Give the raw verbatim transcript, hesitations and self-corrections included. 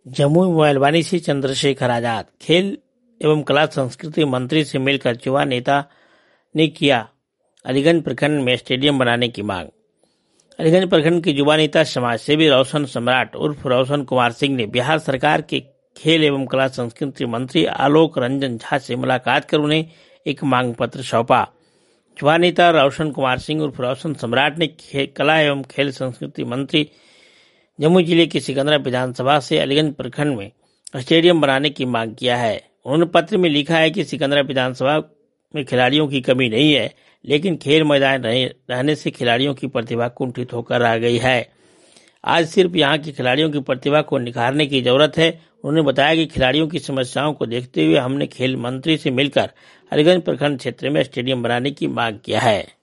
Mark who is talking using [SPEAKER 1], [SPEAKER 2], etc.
[SPEAKER 1] जमुई मोबाइलवानी से चंद्रशेखर आजाद। खेल एवं कला संस्कृति मंत्री से मिलकर युवा नेता ने किया अलीगंज प्रखंड में स्टेडियम बनाने की मांग। अलीगंज प्रखंड के युवा नेता समाज सेवी रोशन सम्राट उर्फ रोशन कुमार सिंह ने बिहार सरकार के खेल एवं कला संस्कृति मंत्री आलोक रंजन झा से मुलाकात कर उन्हें एक मांग पत्र सौंपा। युवा नेता रोशन कुमार सिंह उर्फ रोशन सम्राट ने कला एवं खेल संस्कृति मंत्री जमुई जिले की सिकंदरा विधानसभा से अलीगंज प्रखंड में स्टेडियम बनाने की मांग किया है। उन्होंने पत्र में लिखा है कि सिकंदरा विधानसभा में खिलाड़ियों की कमी नहीं है, लेकिन खेल मैदान रहने से खिलाड़ियों की प्रतिभा कुंठित होकर रह गई है। आज सिर्फ यहां के खिलाड़ियों की प्रतिभा को निखारने की जरूरत है। उन्होंने बताया कि खिलाड़ियों की समस्याओं को देखते हुए हमने खेल मंत्री से मिलकर अलीगंज प्रखंड क्षेत्र में स्टेडियम बनाने की मांग किया है।